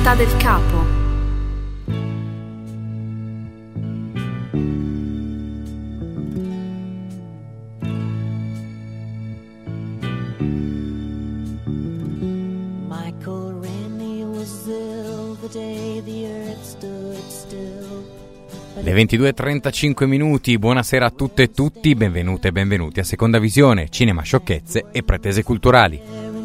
Città del Capo. Le 22:35 minuti, buonasera a tutte e tutti, benvenute e benvenuti a Seconda Visione, cinema, sciocchezze e pretese culturali.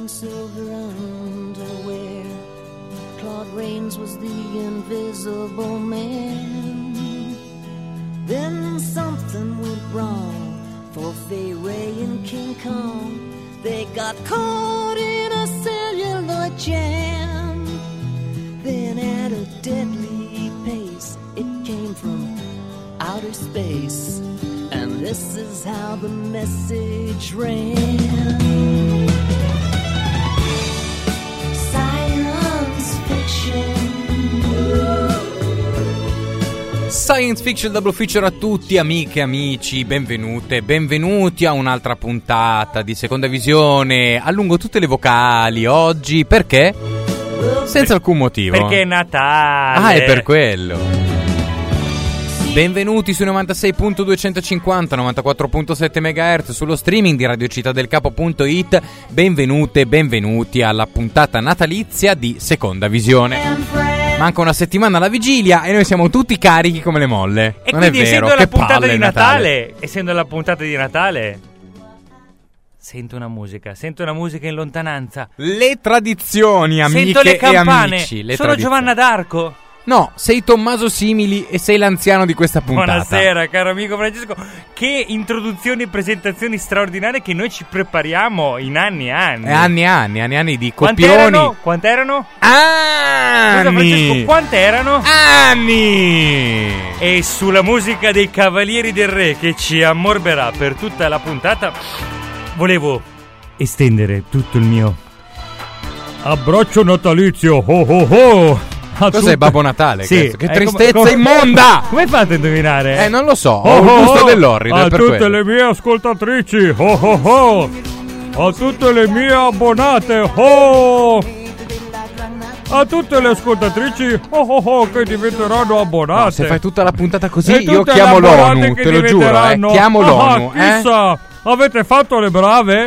From outer space, and this is how the message ran. Science fiction. Science Fiction Double Feature a tutti, amiche e amici, benvenute, benvenuti a un'altra puntata di Seconda Visione. Allungo tutte le vocali oggi, perché? Senza alcun motivo. Perché è Natale. Ah, è per quello. Benvenuti su 96.250, 94.7 MHz sullo streaming di radiocittadelcapo.it. Benvenute e benvenuti alla puntata natalizia di Seconda Visione. Manca una settimana alla vigilia e noi siamo tutti carichi come le molle. E non quindi, è vero, essendo la che puntata palle di Natale. essendo la puntata di Natale, sento una musica in lontananza. Le tradizioni, amiche Sento le e campane. amici. Le Sono tradizioni. Giovanna d'Arco. No, sei Tommaso Simili e sei l'anziano di questa puntata. Buonasera, caro amico Francesco. Che introduzioni e presentazioni straordinarie che noi ci prepariamo in anni e anni. Anni di copioni. Quant'erano? Anni! Scusa, Francesco, quant'erano? Anni! E sulla musica dei Cavalieri del Re che ci ammorberà per tutta la puntata, volevo estendere tutto il mio abbraccio natalizio. Ho ho ho! Cos'è Babbo Natale? Sì, Che tristezza immonda! Come fate a indovinare? Non lo so, ho il gusto dell'orrido. A per tutte quello. le mie ascoltatrici, ho ho ho! A tutte le mie abbonate, ho! A tutte le ascoltatrici, ho ho ho, che diventeranno abbonate. No, se fai tutta la puntata così E io tutte chiamo le abbonate l'ONU, che te lo giuro, diventeranno- chiamo l'ONU, chissà, avete fatto le brave?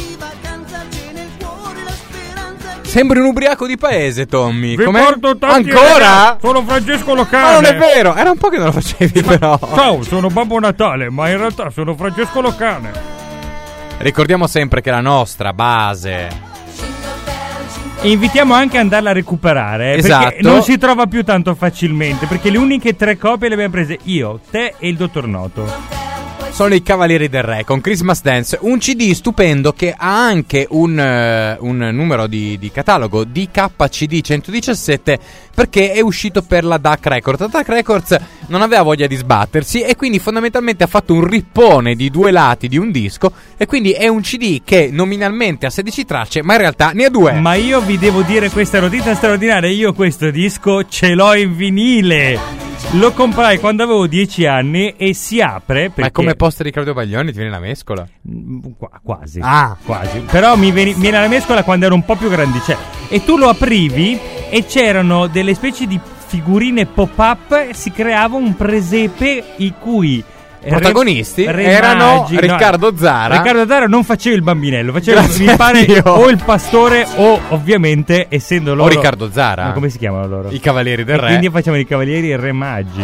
Sembri un ubriaco di paese, Tommy. Vi Com'è? porto tanti Ancora? regali. Sono Francesco Locane. Ma non è vero, era un po' che non lo facevi però. Ciao, sono Babbo Natale, ma in realtà sono Francesco Locane. Ricordiamo sempre che la nostra base... E invitiamo anche ad andarla a recuperare, Esatto. perché non si trova più tanto facilmente, perché le uniche 3 copie le abbiamo prese io, te e il Dottor Noto. Sono i Cavalieri del Re con Christmas Dance, un CD stupendo che ha anche un numero di catalogo DKCD 117, perché è uscito per la DAC Records. La DAC Records non aveva voglia di sbattersi e quindi fondamentalmente ha fatto un rippone di 2 lati di un disco, e quindi è un CD che nominalmente ha 16 tracce ma in realtà ne ha 2. Ma io vi devo dire questa notizia straordinaria, io questo disco ce l'ho in vinile. Lo comprai quando avevo 10 anni e si apre perché... Ma è come poster di Claudio Baglioni, ti viene la mescola? Quasi. Ah. Quasi. Però mi viene la mescola quando ero un po' più grandicello. E tu lo aprivi e c'erano delle specie di figurine pop-up, si creava un presepe i cui... protagonisti erano Riccardo Zara. Riccardo Zara non faceva il bambinello, faceva Grazie mi pare a Dio. o il pastore o ovviamente essendo loro O Riccardo Zara. Ma come si chiamano loro? I Cavalieri del E Re. quindi facevano i Cavalieri e Re Maggi.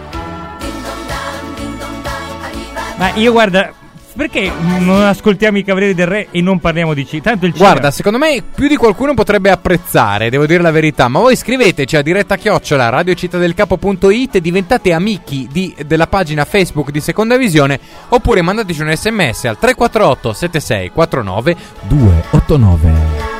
Ma io guarda, perché non ascoltiamo i Cavalieri del Re e non parliamo di tanto il cinema? Guarda, secondo me più di qualcuno potrebbe apprezzare, devo dire la verità. Ma voi scriveteci a diretta@radiocittadelcapo.it e diventate amici della pagina Facebook di Seconda Visione, oppure mandateci un SMS al 348 76 49 289.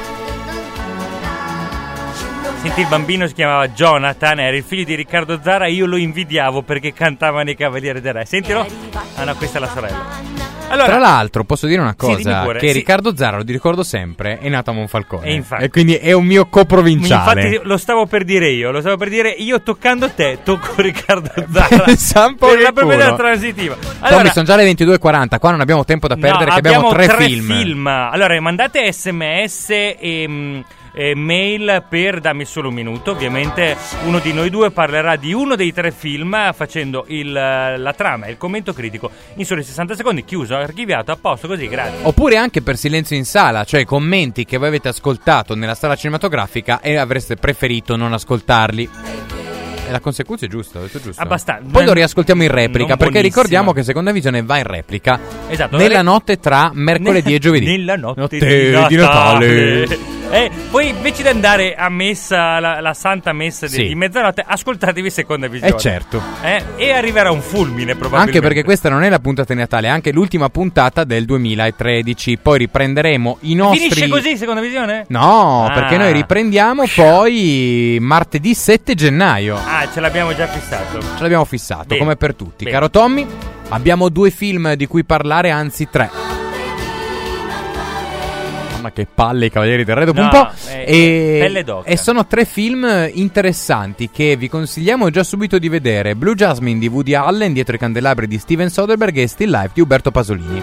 Senti, il bambino si chiamava Jonathan, era il figlio di Riccardo Zara, io lo invidiavo perché cantava nei Cavalieri del Re. Sentilo? Ah no, questa è la sorella. Allora, tra l'altro posso dire una sì, dimmi cosa, pure, che sì. Riccardo Zara, lo ricordo sempre, è nato a Monfalcone E infatti. e quindi è un mio coprovinciale. Infatti lo stavo per dire io toccando te, tocco Riccardo Zara. Pensa un po' per che la proprietà culo. transitiva. Tommy, sono già le 22:40, qua non abbiamo tempo da perdere, no, che abbiamo tre tre film. Allora, mandate SMS e mail per Dammi solo un minuto. Ovviamente uno di noi due parlerà di uno dei 3 film facendo la trama e il commento critico in soli 60 secondi, chiuso, archiviato, a posto, così, grazie. Oppure anche per silenzio in sala, cioè commenti che voi avete ascoltato nella sala cinematografica e avreste preferito non ascoltarli. E la conseguenza è giusta, ho detto giusto. Abbastanza. Poi lo riascoltiamo in replica, perché buonissima. Ricordiamo che Seconda Visione va in replica. Esatto, nella notte tra mercoledì e giovedì. Nella notte di Natale. Poi invece di andare a messa, la santa messa di mezzanotte, ascoltatevi Seconda Visione. Certo. E arriverà un fulmine probabilmente. Anche perché questa non è la puntata di Natale, è anche l'ultima puntata del 2013. Poi riprenderemo i nostri... Finisce così Seconda Visione? No, perché noi riprendiamo poi martedì 7 gennaio. Ce l'abbiamo già fissato. Ce l'abbiamo fissato, Bene. come per tutti. Bene. Caro Tommy, abbiamo 2 film di cui parlare, anzi 3. Mamma che palle i Cavalieri del Re dopo un po'. Pelle d'oca. E sono 3 film interessanti che vi consigliamo già subito di vedere. Blue Jasmine di Woody Allen, Dietro i candelabri di Steven Soderbergh e Still Life di Uberto Pasolini.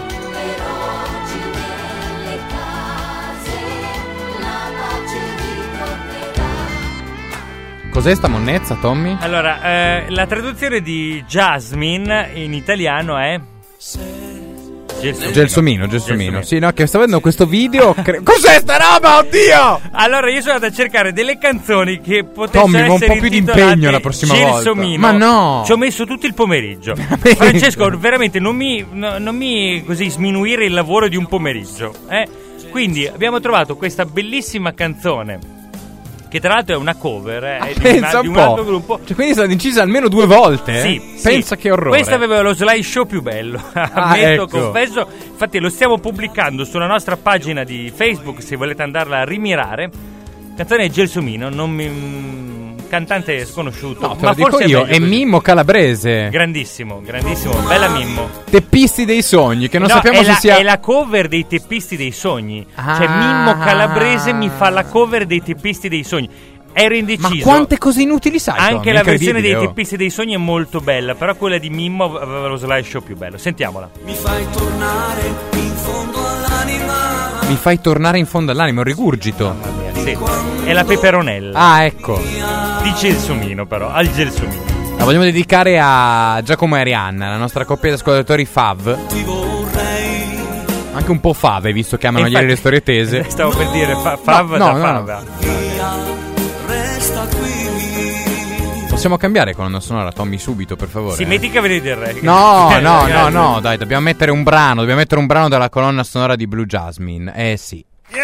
Cos'è sta monnezza, Tommy? Allora, la traduzione di Jasmine in italiano è Gelsomino. Sì, no, che sto vedendo questo video. Cos'è sta roba? Oddio! Allora, io sono andato a cercare delle canzoni che potessero Tommy, essere un po' più di impegno la prossima Gelsomino. volta. Ma no! Ci ho messo tutto il pomeriggio. Francesco, veramente non mi così sminuire il lavoro di un pomeriggio. Quindi abbiamo trovato questa bellissima canzone, che tra l'altro è una cover di un altro gruppo. Cioè, quindi è stata incisa almeno 2 volte? Sì, pensa che orrore. Questa aveva lo slideshow più bello. Ammetto, ecco. confesso. Infatti lo stiamo pubblicando sulla nostra pagina di Facebook, se volete andarla a rimirare. Canzone Gelsomino, cantante sconosciuto. No, te ma lo dico forse io, meglio è così. Mimmo Calabrese. Grandissimo, bella Mimmo. Teppisti dei sogni, che non No, sappiamo se sia... è la cover dei Teppisti dei sogni. Ah. Cioè Mimmo Calabrese mi fa la cover dei Teppisti dei sogni. Ero indeciso. Ma quante cose inutili sai, Anche Tommy? la versione dei Incredibile, Teppisti dei sogni è molto bella, però quella di Mimmo aveva lo slideshow più bello. Sentiamola. Mi fai tornare in fondo all'anima. Mi fai tornare in fondo all'anima, un rigurgito. Sì, è la peperonella. Ah, ecco. Di Gelsomino, però, al Gelsomino. La vogliamo dedicare a Giacomo e Arianna, la nostra coppia di ascoltatori Fav. Ti vorrei. Anche un po' fave, visto che amano Infatti, ieri le storie tese. Stavo per dire Fav No, da no, Fava. Resta qui. Possiamo cambiare colonna sonora, Tommy, subito, per favore? Si metti i Cavalieri del Re. No, dai, dobbiamo mettere un brano dalla colonna sonora di Blue Jasmine. Sì.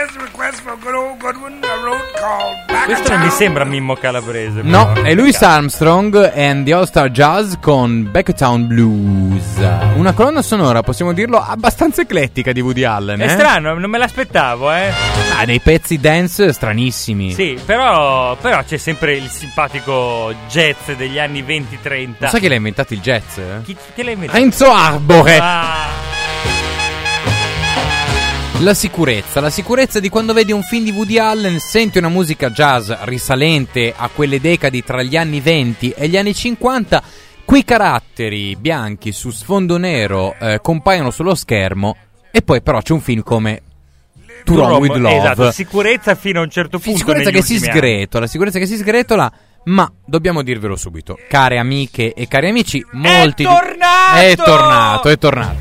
Questo non mi sembra Mimmo Calabrese. No, però. è Louis Armstrong and the All Star Jazz con Backtown Blues. Una colonna sonora, possiamo dirlo, abbastanza eclettica di Woody Allen. È strano, non me l'aspettavo, Ah, dei pezzi dance stranissimi. Sì, però c'è sempre il simpatico jazz degli anni 20-30. Non sai chi l'ha inventato il jazz? Chi l'ha inventato? Renzo Arbore. Ah. La sicurezza di quando vedi un film di Woody Allen, senti una musica jazz risalente a quelle decadi tra gli anni 20 e gli anni 50, quei caratteri bianchi su sfondo nero compaiono sullo schermo e poi però c'è un film come To Rome with Love. Esatto, sicurezza fino a un certo punto. Sicurezza che si sicurezza si sgretola, ma dobbiamo dirvelo subito, care amiche e cari amici, molti È tornato! È tornato.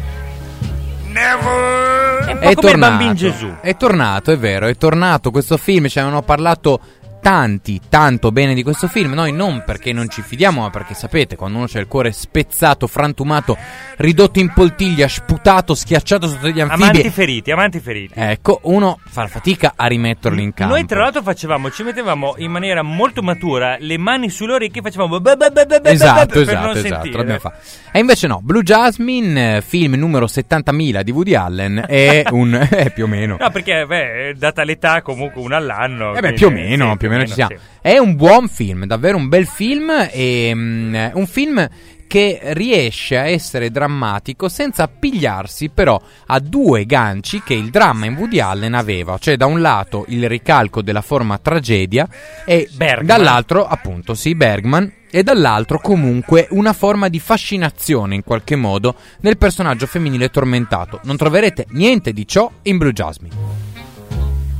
È un po' come il Bambin Gesù. È tornato, è vero, è tornato questo film, ci avevano parlato tanto bene di questo film. Noi non perché non ci fidiamo, ma perché sapete, quando uno c'ha il cuore spezzato, frantumato, ridotto in poltiglia, sputato, schiacciato sotto gli anfibi, amanti feriti. ecco, uno fa fatica a rimetterlo in campo. Noi tra l'altro ci mettevamo in maniera molto matura le mani sulle orecchie e facevamo Esatto, per non sentire. l'abbiamo fatto. E invece no, Blue Jasmine, film numero 70.000 di Woody Allen, è più o meno. No, perché data l'età comunque una all'anno. Più o meno ci siamo. Sì. È un buon film, davvero un bel film, e un film che riesce a essere drammatico senza appigliarsi però a 2 ganci che il dramma in Woody Allen aveva, cioè da un lato il ricalco della forma tragedia e Bergman. dall'altro appunto Bergman, e dall'altro comunque una forma di fascinazione in qualche modo nel personaggio femminile tormentato. Non troverete niente di ciò in Blue Jasmine.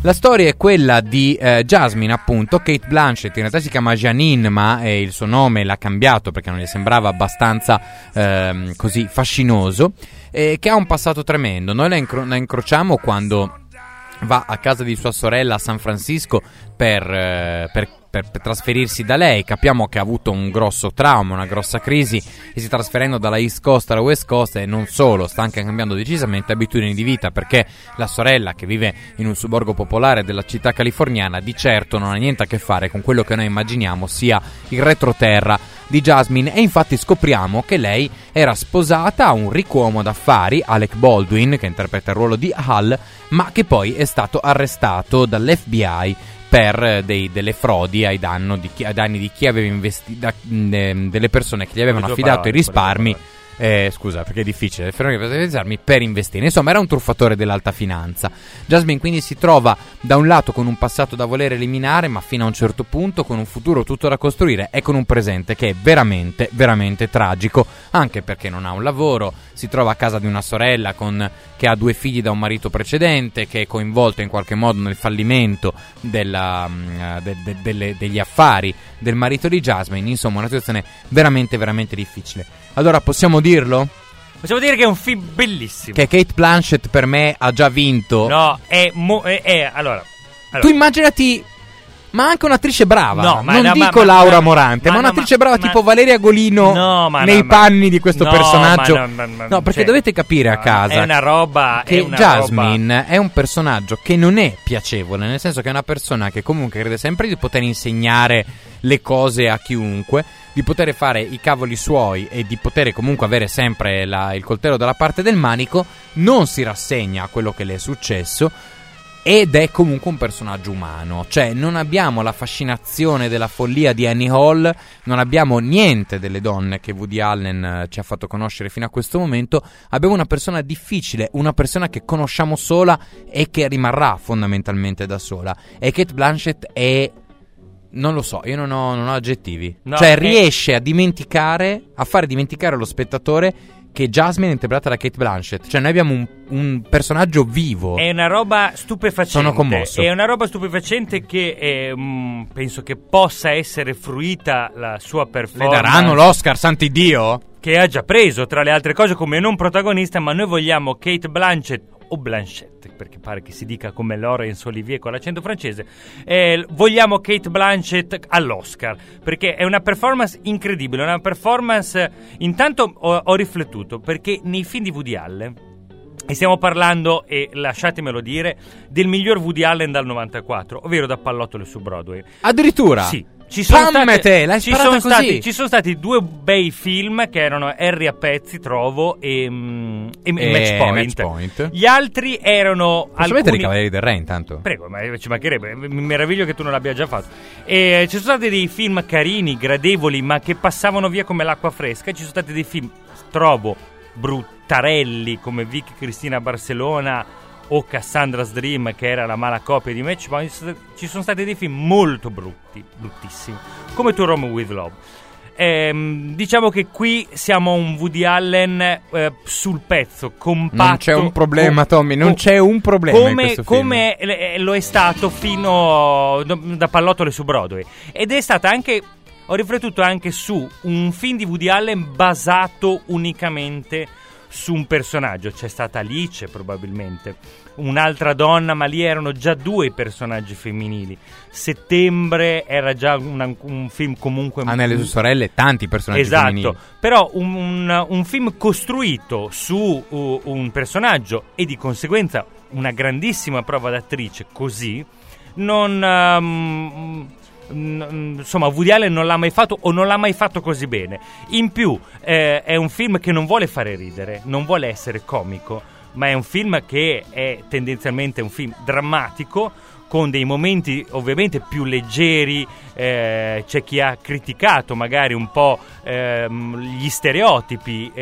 La storia è quella di Jasmine, appunto. Cate Blanchett in realtà si chiama Janine, ma il suo nome l'ha cambiato perché non gli sembrava abbastanza così fascinoso, che ha un passato tremendo. Noi la incrociamo quando va a casa di sua sorella a San Francisco per trasferirsi da lei. Capiamo che ha avuto un grosso trauma, una grossa crisi, e si trasferendo dalla East Coast alla West Coast, e non solo, sta anche cambiando decisamente abitudini di vita, perché la sorella, che vive in un sobborgo popolare della città californiana, di certo non ha niente a che fare con quello che noi immaginiamo sia il retroterra di Jasmine. E infatti scopriamo che lei era sposata a un ricco uomo d'affari, Alec Baldwin, che interpreta il ruolo di Hal, ma che poi è stato arrestato dall'FBI per delle frodi ai danni di chi aveva investito, delle persone che gli avevano affidato i risparmi. Scusa, perché è difficile, per investire. Insomma, era un truffatore dell'alta finanza. Jasmine quindi si trova da un lato con un passato da voler eliminare, ma fino a un certo punto, con un futuro tutto da costruire, e con un presente che è veramente, veramente tragico, anche perché non ha un lavoro, si trova a casa di una sorella che ha 2 figli da un marito precedente, che è coinvolta in qualche modo nel fallimento degli affari del marito di Jasmine. Insomma, una situazione veramente, veramente difficile. Allora, possiamo dirlo? Possiamo dire che è un film bellissimo. Che Cate Blanchett per me ha già vinto. No, allora. Tu immaginati, ma anche un'attrice brava. No, ma non no, dico Laura Morante, ma un'attrice brava tipo Valeria Golino nei panni di questo personaggio. No, perché cioè, dovete capire a casa è una roba che Jasmine è un personaggio che non è piacevole, nel senso che è una persona che comunque crede sempre di poter insegnare le cose a chiunque, di poter fare i cavoli suoi e di poter comunque avere sempre il coltello dalla parte del manico. Non si rassegna a quello che le è successo, ed è comunque un personaggio umano. Cioè, non abbiamo la fascinazione della follia di Annie Hall, non abbiamo niente delle donne che Woody Allen ci ha fatto conoscere fino a questo momento. Abbiamo una persona difficile, una persona che conosciamo sola e che rimarrà fondamentalmente da sola. E Cate Blanchett è... non lo so, io non ho aggettivi. No, cioè, riesce a fare dimenticare allo spettatore che Jasmine è interpretata da Cate Blanchett. Cioè, noi abbiamo un personaggio vivo. È una roba stupefacente. Sono commosso. È una roba stupefacente che penso che possa essere fruita la sua performance. Le daranno l'Oscar, santi Dio? Che ha già preso, tra le altre cose, come non protagonista. Ma noi vogliamo Cate Blanchett, o Blanchett, perché pare che si dica come Laurence Olivier con l'accento francese. Vogliamo Cate Blanchett all'Oscar, perché è una performance incredibile, una performance... Intanto ho riflettuto, perché nei film di Woody Allen, e stiamo parlando, e lasciatemelo dire, del miglior Woody Allen dal 94, ovvero Da Pallottole su Broadway. Addirittura? Sì. Ci sono ci sono stati 2 bei film che erano Harry a pezzi, trovo, e Match Point. Gli altri erano Posso mettere i Cavalieri del Re intanto? Prego, ma ci mancherebbe, mi meraviglio che tu non l'abbia già fatto. Ci sono stati dei film carini, gradevoli, ma che passavano via come l'acqua fresca. Ci sono stati dei film, trovo, bruttarelli, come Vicky Cristina Barcellona o Cassandra's Dream, che era la mala copia di Match Point. Ci sono stati dei film molto bruttissimi, come To Rome with Love. Diciamo che qui siamo un Woody Allen sul pezzo, compatto. Non c'è un problema, Tommy, non c'è un problema in questo film. Come lo è stato fino Da Pallottole su Broadway. Ed è stata anche... Ho riflettuto anche su un film di Woody Allen basato unicamente su un personaggio. C'è stata Alice, probabilmente, un'altra donna, ma lì erano già 2 personaggi femminili. Settembre era già un film comunque... nelle sue sorelle tanti personaggi femminili. Esatto, però un film costruito su un personaggio, e di conseguenza una grandissima prova d'attrice, così insomma, Woody Allen non l'ha mai fatto, o non l'ha mai fatto così bene. In più è un film che non vuole fare ridere, non vuole essere comico, ma è un film che è tendenzialmente un film drammatico, con dei momenti ovviamente più leggeri. C'è chi ha criticato magari un po' gli stereotipi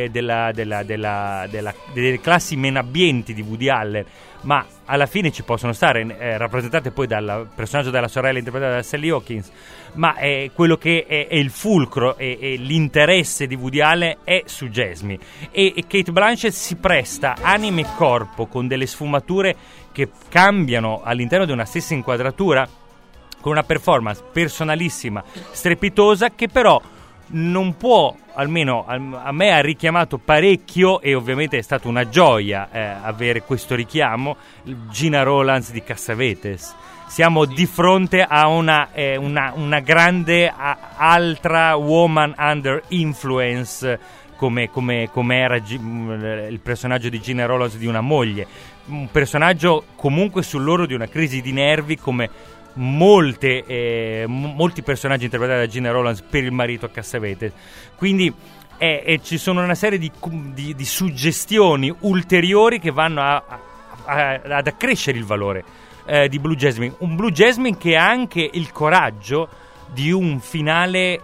delle classi meno abbienti di Woody Allen, ma alla fine ci possono stare, rappresentate poi dal personaggio della sorella interpretata da Sally Hawkins, ma quello che è il fulcro e l'interesse di Woody Allen è su Jasmine, e Cate Blanchett si presta anima e corpo con delle sfumature che cambiano all'interno di una stessa inquadratura, con una performance personalissima, strepitosa, che però non può, almeno a me ha richiamato parecchio, e ovviamente è stata una gioia avere questo richiamo, Gina Rowlands di Cassavetes. Siamo di fronte a una grande altra woman under influence, come era il personaggio di Gina Rowlands di una moglie, un personaggio comunque sull'orlo di una crisi di nervi, come molti personaggi interpretati da Gina Rowlands per il marito a Cassavetes. Quindi ci sono una serie di suggestioni ulteriori che vanno ad accrescere il valore di Blue Jasmine, un Blue Jasmine che ha anche il coraggio di un finale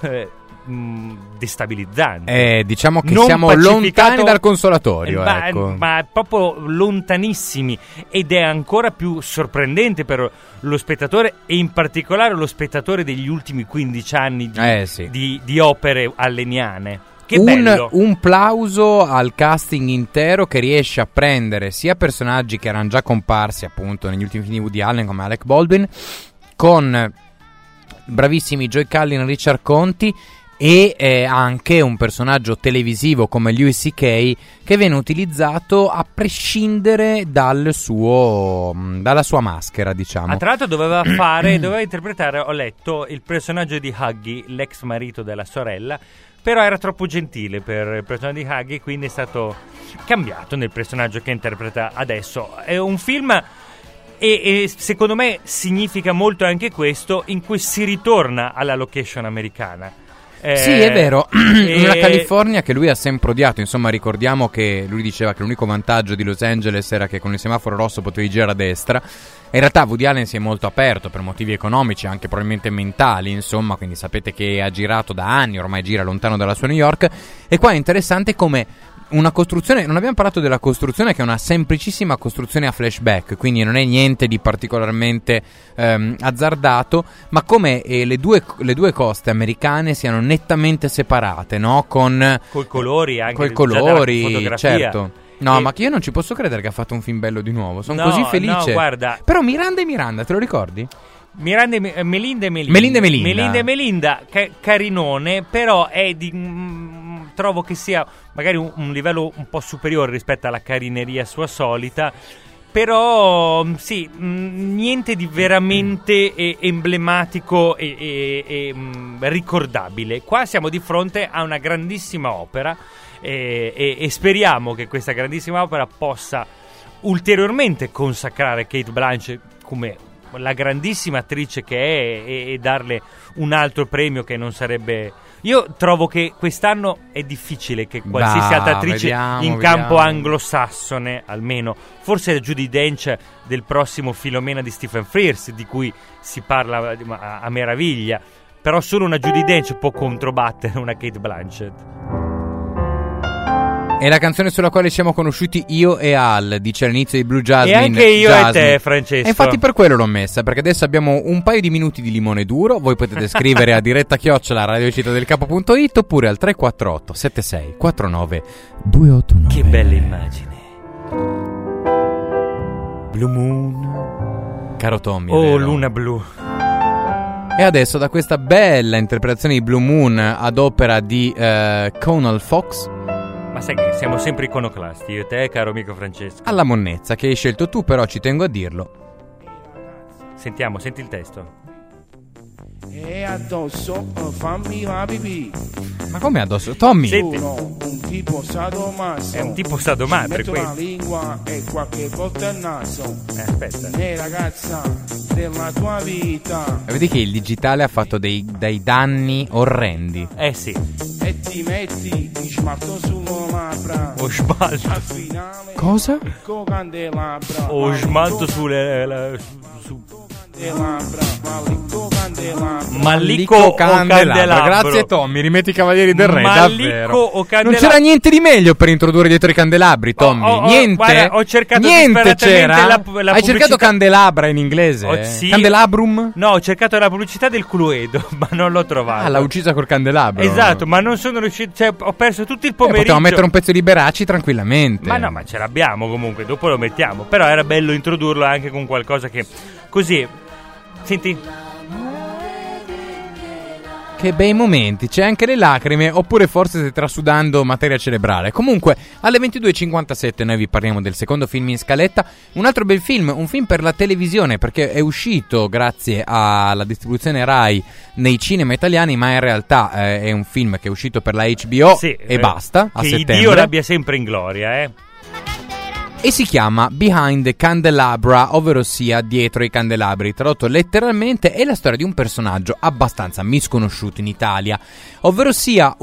destabilizzante. Diciamo che non siamo lontani dal consolatorio, ecco. Ma proprio lontanissimi, ed è ancora più sorprendente per lo spettatore, e in particolare lo spettatore degli ultimi 15 anni di opere alleniane. Che bello. Un plauso al casting intero, che riesce a prendere sia personaggi che erano già comparsi appunto negli ultimi film di Woody Allen come Alec Baldwin, con bravissimi Joey Cullen, Richard Conti, e anche un personaggio televisivo come Louis C.K. che viene utilizzato a prescindere dalla sua maschera, diciamo. Tra l'altro doveva interpretare, ho letto, il personaggio di Huggy, l'ex marito della sorella, però era troppo gentile per il personaggio di Huggy, quindi è stato cambiato nel personaggio che interpreta adesso. È un film, e secondo me significa molto anche questo, in cui si ritorna alla location americana. Sì, è vero, in una California che lui ha sempre odiato. Insomma, ricordiamo che lui diceva che l'unico vantaggio di Los Angeles era che con il semaforo rosso potevi girare a destra. In realtà Woody Allen si è molto aperto per motivi economici, anche probabilmente mentali, insomma, quindi sapete che ha girato da anni, ormai gira lontano dalla sua New York. E qua è interessante come una costruzione, non abbiamo parlato della costruzione, che è una semplicissima costruzione a flashback, quindi non è niente di particolarmente azzardato, ma come le due coste americane siano nettamente separate, no? Col colori, anche coi colori, fotografia. Certo. No, ma io non ci posso credere che ha fatto un film bello di nuovo. Sono così felice. No, guarda. Però Miranda, te lo ricordi? Melinda, carinone, però è trovo che sia magari un livello un po' superiore rispetto alla carineria sua solita. Però sì, niente di veramente emblematico e ricordabile. Qua siamo di fronte a una grandissima opera, e speriamo che questa grandissima opera possa ulteriormente consacrare Cate Blanchett come la grandissima attrice che è, e darle un altro premio che non sarebbe... Io trovo che quest'anno è difficile che qualsiasi altra attrice in campo anglosassone, almeno, forse è Judi Dench del prossimo Filomena di Stephen Frears, di cui si parla a meraviglia, però solo una Judi Dench può controbattere una Cate Blanchett. È la canzone sulla quale siamo conosciuti io e Al, dice all'inizio di Blue Jasmine. E anche io e te, Francesco. E infatti per quello l'ho messa, perché adesso abbiamo un paio di minuti di limone duro. Voi potete scrivere a diretta@radiocittadel.it oppure al 348 76 49 289. Che bella immagine. Blue Moon. Caro Tommy, oh, luna blu. E adesso, da questa bella interpretazione di Blue Moon ad opera di Conal Fox, ma sai che siamo sempre iconoclasti, io e te, caro amico Francesco. alla monnezza che hai scelto tu, però ci tengo a dirlo. Sentiamo, senti il testo. E addosso fammi la pipì. Ma come addosso? Tommy! Senti. Sono un tipo sadomaso. È un tipo sadomadre, metto questo. la lingua e qualche volta il naso. Aspetta. Ragazza della tua vita. Vedi che il digitale ha fatto dei danni orrendi. Sì. E ti metti di smalto sulle labbra. O smalto. Al finale Cosa? con candelabra. O smalto Mallicco o Candelabro? Grazie Tommy, rimetti i Cavalieri del Re. Mallicco davvero. o Candelabro? Non c'era niente di meglio per introdurre dietro i candelabri, Tommy. Niente. Guarda, ho cercato niente disperatamente c'era. la Hai pubblicità. cercato candelabra in inglese? Sì. Candelabrum? No, ho cercato la pubblicità del Cluedo, ma non l'ho trovata. Ah, l'ha uccisa col candelabro. Esatto, ma non sono riuscito. Cioè, ho perso tutto il pomeriggio. Potevamo mettere un pezzo di Liberace tranquillamente. Ma no, ma ce l'abbiamo comunque, dopo lo mettiamo. Però era bello introdurlo anche con qualcosa che. Così. Senti. Che bei momenti, c'è anche le lacrime, oppure forse stai trasudando materia cerebrale. Comunque, alle 22.57 noi vi parliamo del secondo film in scaletta. Un altro bel film, un film per la televisione, perché è uscito grazie alla distribuzione Rai nei cinema italiani, ma in realtà è un film che è uscito per la HBO e basta, a settembre. Che Dio l'abbia sempre in gloria, E si chiama Behind the Candelabra, ovvero sia dietro i candelabri. Tradotto letteralmente è la storia di un personaggio abbastanza misconosciuto in Italia, ovvero sia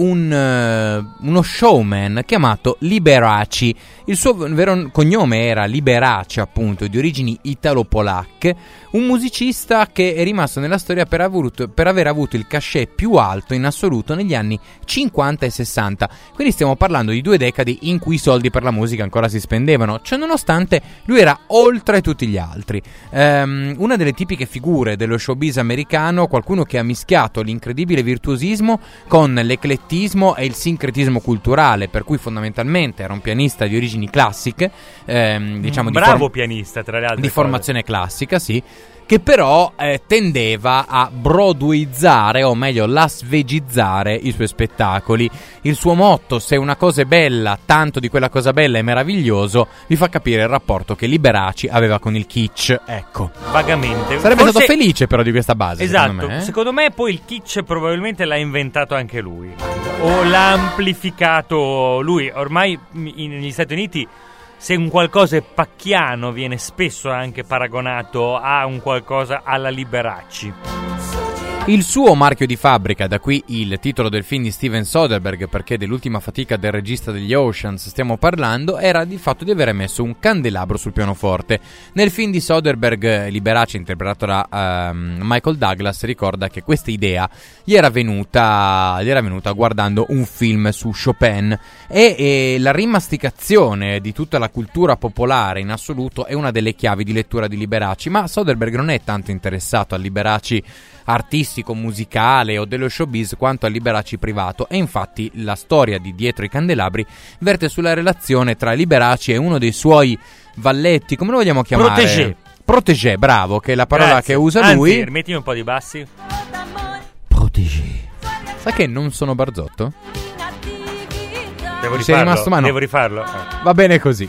uno showman chiamato Liberace. Il suo vero cognome era Liberace, appunto, di origini italo-polacche, un musicista che è rimasto nella storia per aver avuto il cachet più alto in assoluto negli anni 50 e 60. Quindi stiamo parlando di 2 decadi in cui i soldi per la musica ancora si spendevano. Cioè, nonostante lui era oltre tutti gli altri. Una delle tipiche figure dello showbiz americano, qualcuno che ha mischiato l'incredibile virtuosismo con l'eclettismo e il sincretismo culturale, per cui fondamentalmente era un pianista di origini classiche, diciamo bravo pianista tra le altre di cose. formazione classica, sì, che però tendeva a broadwayizzare, o meglio las vegizzare i suoi spettacoli. Il suo motto, se una cosa è bella, tanto di quella cosa bella è meraviglioso, vi fa capire il rapporto che Liberace aveva con il kitsch, ecco. Vagamente. Sarebbe stato felice però di questa base, esatto, secondo me poi il kitsch probabilmente l'ha inventato anche lui, o l'ha amplificato lui. Ormai negli Stati Uniti, se un qualcosa è pacchiano, viene spesso anche paragonato a un qualcosa alla Liberace. Il suo marchio di fabbrica, da qui il titolo del film di Steven Soderbergh, perché dell'ultima fatica del regista degli Oceans stiamo parlando, era il fatto di avere messo un candelabro sul pianoforte. Nel film di Soderbergh, Liberace, interpretato da Michael Douglas, ricorda che questa idea gli era venuta guardando un film su Chopin, e la rimasticazione di tutta la cultura popolare in assoluto è una delle chiavi di lettura di Liberace. Ma Soderbergh non è tanto interessato al Liberace artistico, musicale o dello showbiz quanto al Liberace privato, e infatti la storia di Dietro i candelabri verte sulla relazione tra Liberace e uno dei suoi valletti, come lo vogliamo chiamare? Protégé, bravo, che è la parola Grazie. che usa Anzi, lui. mettimi un po' di bassi. Protégé. Sai che non sono Barzotto? Devo Sei rimasto mano? Devo rifarlo. Va bene così.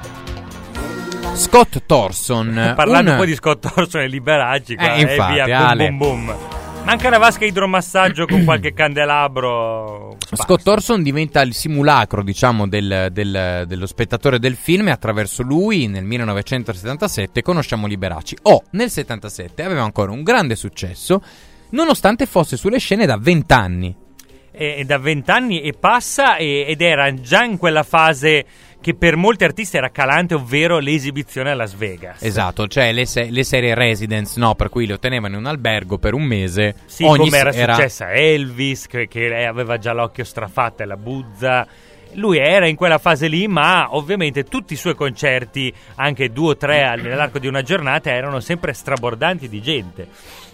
Scott Thorson, Parlando un po' di Scott Thorson e Liberace, infatti, e via, boom, boom, boom. Manca una vasca idromassaggio con qualche candelabro. Scott Thorson diventa il simulacro, diciamo, dello spettatore del film, e attraverso lui nel 1977 conosciamo Liberace. Nel 77 aveva ancora un grande successo, nonostante fosse sulle scene da 20 anni. E da 20 anni e passa, ed era già in quella fase che per molti artisti era calante, ovvero l'esibizione a Las Vegas. Esatto, cioè le serie residence, no, per cui lo tenevano in un albergo per un mese. Sì, come era successo a Elvis, che aveva già l'occhio strafatto e la buzza. Lui era in quella fase lì, ma ovviamente tutti i suoi concerti, anche 2 o 3 nell'arco di una giornata, erano sempre strabordanti di gente.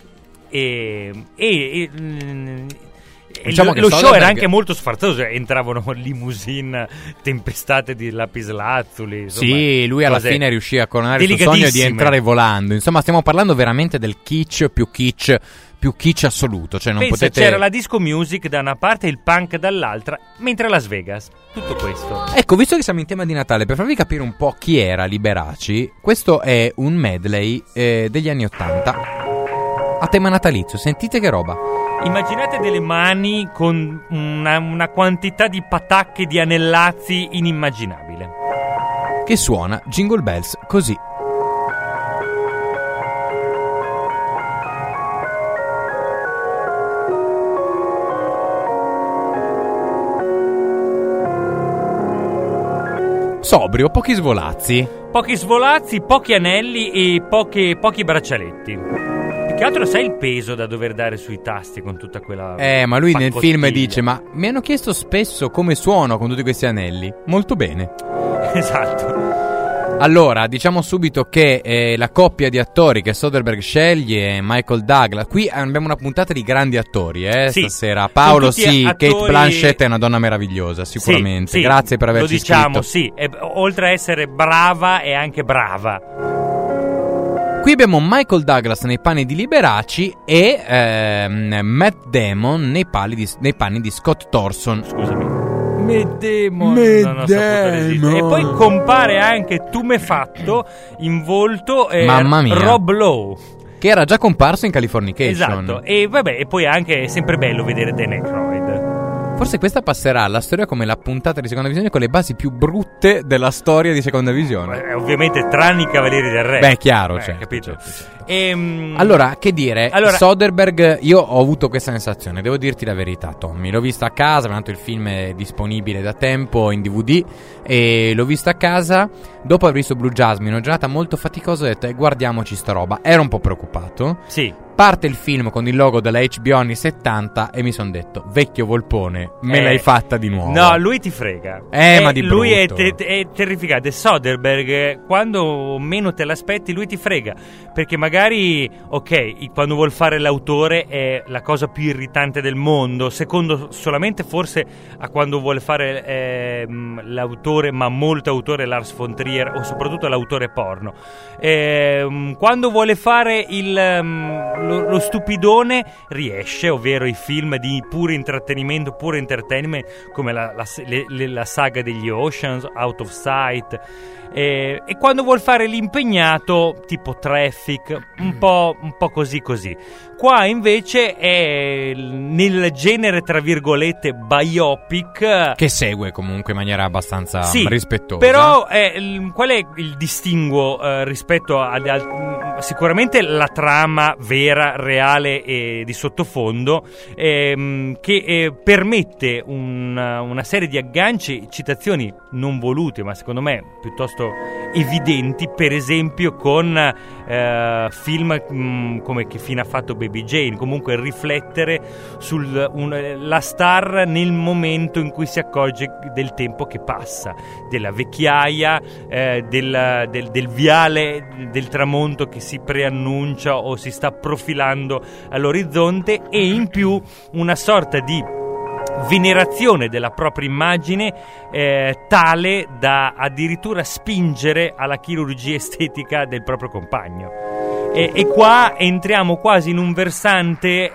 Diciamo che lo show era anche molto sfarzoso, entravano limousine tempestate di lapislazzuli, insomma, sì, lui alla fine riuscì a coronare il suo sogno di entrare volando. Insomma, stiamo parlando veramente del kitsch più kitsch assoluto, cioè non potete... c'era la disco music da una parte e il punk dall'altra, mentre a Las Vegas tutto questo. Ecco, visto che siamo in tema di Natale, per farvi capire un po' chi era Liberace, questo è un medley degli anni 80 a tema natalizio. Sentite che roba. Immaginate delle mani con una quantità di patacche, di anellazzi inimmaginabile, che suona Jingle Bells così. Sobrio, pochi svolazzi. pochi svolazzi, pochi anelli e pochi braccialetti. Più che altro sai il peso da dover dare sui tasti con tutta quella ma lui nel film paccottiglia. dice: ma mi hanno chiesto spesso come suono con tutti questi anelli. Molto bene. Esatto. Allora, diciamo subito che la coppia di attori che Soderbergh sceglie è Michael Douglas. Qui abbiamo una puntata di grandi attori, Sì. stasera. Paolo, Sono tutti sì, attori- Kate Blanchett è una donna meravigliosa, sicuramente. Sì, Grazie per averci lo diciamo, iscritto. sì. Oltre a essere brava, è anche brava. Qui abbiamo Michael Douglas nei panni di Liberace e Matt Damon nei panni di Scott Thorson. Scusami. Matt Damon. Matt Non ho saputo resistere. E poi compare anche tumefatto in volto Mamma mia. Rob Lowe. Che era già comparso in Californication. Esatto. E vabbè, e poi anche è sempre bello vedere Dan Aykroyd. Forse questa passerà alla storia come la puntata di Seconda Visione con le basi più brutte della storia di Seconda Visione. Ovviamente tranne i Cavalieri del Re. Beh, chiaro, certo, capito. certo. Allora, Che dire, Allora- Soderbergh, io ho avuto questa sensazione, devo dirti la verità, Tommy. L'ho vista a casa, tanto il film è disponibile da tempo in DVD e l'ho vista a casa. Dopo aver visto Blue Jasmine, una giornata molto faticosa, ho detto guardiamoci sta roba. Ero un po' preoccupato. sì. Parte il film con il logo della HBO anni 70 e mi sono detto, vecchio volpone, me l'hai fatta di nuovo. No, lui ti frega. Ma di lui è, brutto. è terrificante. Soderbergh, quando meno te l'aspetti, lui ti frega. Perché magari, ok, quando vuol fare l'autore è la cosa più irritante del mondo. Secondo solamente forse a quando vuole fare l'autore, ma molto autore, Lars von Trier, o soprattutto l'autore porno. Quando vuole fare lo stupidone riesce, ovvero i film di puro intrattenimento, puro entertainment, come la saga degli Oceans, Out of Sight, e quando vuol fare l'impegnato, tipo Traffic, un po' così. Qua invece è nel genere tra virgolette biopic, Che segue comunque in maniera abbastanza rispettosa. però qual è il distinguo rispetto sicuramente la trama vera, reale e di sottofondo, che permette una serie di agganci, citazioni non volute ma secondo me piuttosto evidenti, per esempio con film come Che fine ha fatto Baby Jane, comunque riflettere la star nel momento in cui si accorge del tempo che passa, della vecchiaia, del viale del tramonto che si preannuncia o si sta profilando all'orizzonte, e in più una sorta di venerazione della propria immagine tale da addirittura spingere alla chirurgia estetica del proprio compagno. E qua entriamo quasi in un versante,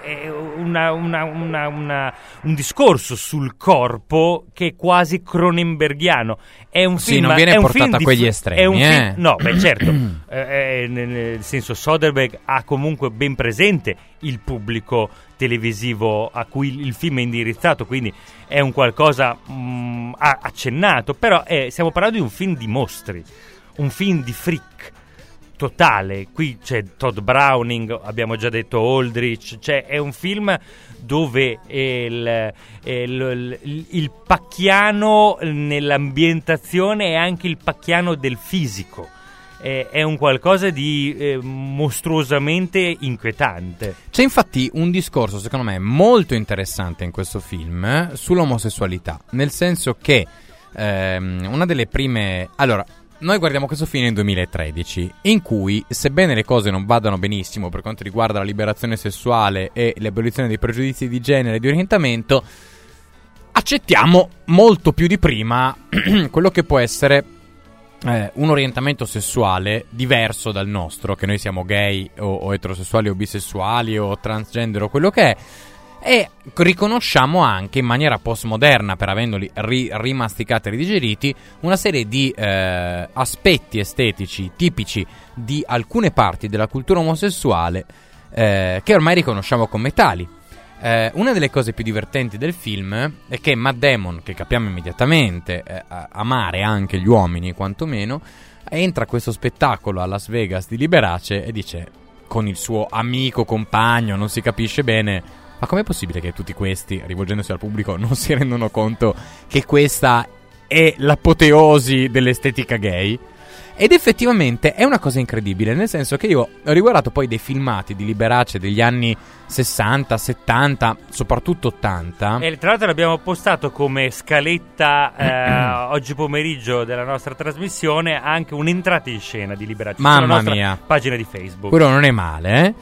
un discorso sul corpo che è quasi cronenberghiano. È un film, non viene è un portato film a quegli estremi, è un film, no, beh, certo. Nel senso, Soderbergh ha comunque ben presente il pubblico televisivo a cui il film è indirizzato, quindi è un qualcosa accennato, però stiamo parlando di un film di mostri, un film di freak totale. Qui c'è Todd Browning, abbiamo già detto Aldrich, cioè è un film dove il pacchiano nell'ambientazione è anche il pacchiano del fisico. È un qualcosa di mostruosamente inquietante. C'è infatti un discorso, secondo me, molto interessante in questo film sull'omosessualità, nel senso che una delle prime... Allora, noi guardiamo questo film nel 2013, in cui, sebbene le cose non vadano benissimo per quanto riguarda la liberazione sessuale e l'abolizione dei pregiudizi di genere e di orientamento, accettiamo molto più di prima quello che può essere un orientamento sessuale diverso dal nostro, che noi siamo gay o eterosessuali o bisessuali o transgender o quello che è, e riconosciamo anche in maniera postmoderna, per avendoli rimasticati e ridigeriti, una serie di aspetti estetici tipici di alcune parti della cultura omosessuale che ormai riconosciamo come tali. Una delle cose più divertenti del film è che Matt Damon, che capiamo immediatamente amare anche gli uomini quantomeno, entra a questo spettacolo a Las Vegas di Liberace e dice, con il suo amico compagno, non si capisce bene, ma com'è possibile che tutti questi, rivolgendosi al pubblico, non si rendono conto che questa è l'apoteosi dell'estetica gay? Ed effettivamente è una cosa incredibile, nel senso che io ho riguardato poi dei filmati di Liberace degli anni 60, 70, soprattutto 80. E tra l'altro l'abbiamo postato come scaletta oggi pomeriggio della nostra trasmissione anche un'entrata in scena di Liberace sulla Mamma nostra mia, pagina di Facebook. quello non è male,